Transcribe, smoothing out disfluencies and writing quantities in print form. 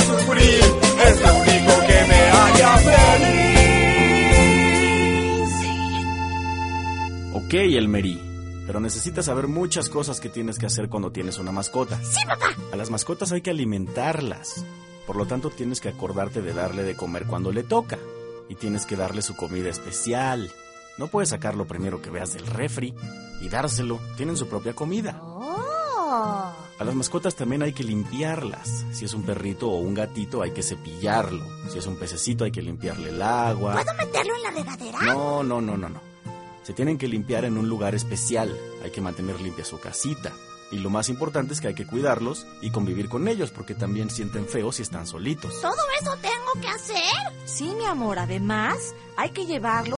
sufrir, es lo único que me haría feliz. Ok, Elmery, pero necesitas saber muchas cosas que tienes que hacer cuando tienes una mascota. ¡Sí, papá! A las mascotas hay que alimentarlas. Por lo tanto, tienes que acordarte de darle de comer cuando le toca. Y tienes que darle su comida especial. No puedes sacar lo primero que veas del refri y dárselo. Tienen su propia comida. ¡Oh! A las mascotas también hay que limpiarlas. Si es un perrito o un gatito, hay que cepillarlo. Si es un pececito, hay que limpiarle el agua. ¿Puedo meterlo en la regadera? No. Se tienen que limpiar en un lugar especial. Hay que mantener limpia su casita. Y lo más importante es que hay que cuidarlos y convivir con ellos, porque también sienten feo si están solitos. ¿Todo eso tengo que hacer? Sí, mi amor, además hay que llevarlo